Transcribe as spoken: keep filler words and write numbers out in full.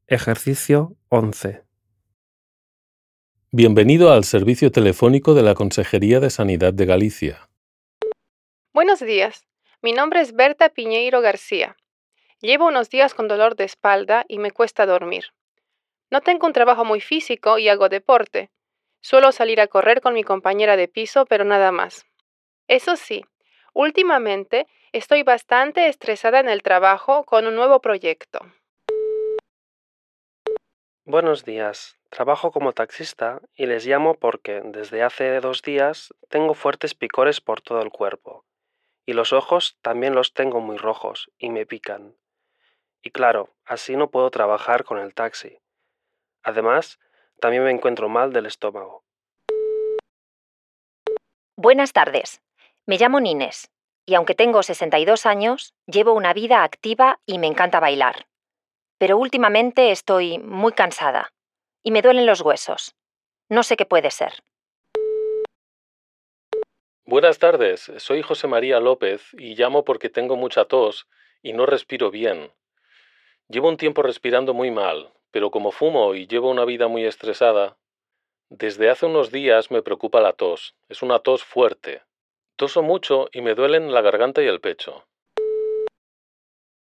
Ejercicio once. Bienvenido al servicio telefónico de la Consejería de Sanidad de Galicia. Buenos días. Mi nombre es Berta Piñeiro García. Llevo unos días con dolor de espalda y me cuesta dormir. No tengo un trabajo muy físico y hago deporte. Suelo salir a correr con mi compañera de piso, pero nada más. Eso sí, últimamente estoy bastante estresada en el trabajo con un nuevo proyecto. Buenos días. Trabajo como taxista y les llamo porque desde hace dos días tengo fuertes picores por todo el cuerpo. Y los ojos también los tengo muy rojos y me pican. Y claro, así no puedo trabajar con el taxi. Además, también me encuentro mal del estómago. Buenas tardes. Me llamo Nines y aunque tengo sesenta y dos años, llevo una vida activa y me encanta bailar. Pero últimamente estoy muy cansada y me duelen los huesos. No sé qué puede ser. Buenas tardes, soy José María López y llamo porque tengo mucha tos y no respiro bien. Llevo un tiempo respirando muy mal, pero como fumo y llevo una vida muy estresada, desde hace unos días me preocupa la tos. Es una tos fuerte. Toso mucho y me duelen la garganta y el pecho.